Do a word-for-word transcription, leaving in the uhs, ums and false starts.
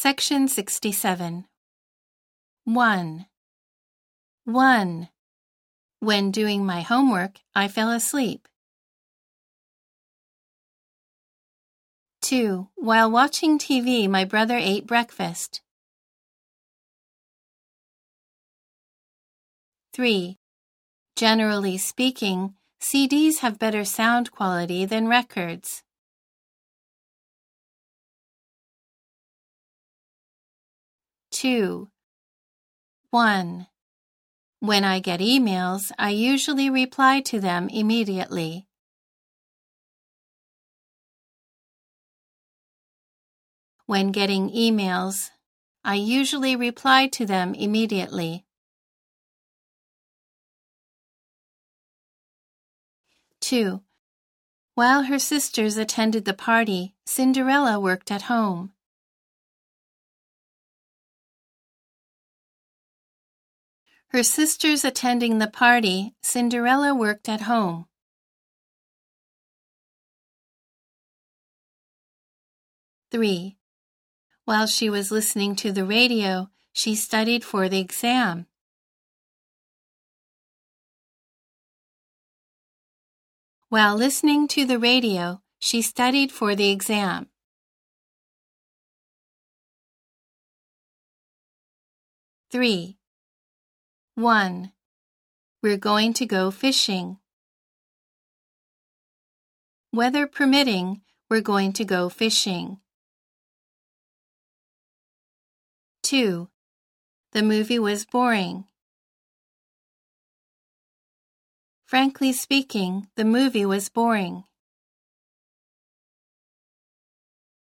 Section sixty-seven. one. one. When doing my homework, I fell asleep. two. While watching T V, my brother ate breakfast. three. Generally speaking, C Ds have better sound quality than records. two. one. When I get emails, I usually reply to them immediately. When getting emails, I usually reply to them immediately. two. While her sisters attended the party, Cinderella worked at home. Her sisters attending the party, Cinderella worked at home. three. While she was listening to the radio, she studied for the exam. While listening to the radio, she studied for the exam. three. one. We're going to go fishing. Weather permitting, we're going to go fishing. two. The movie was boring. Frankly speaking, the movie was boring.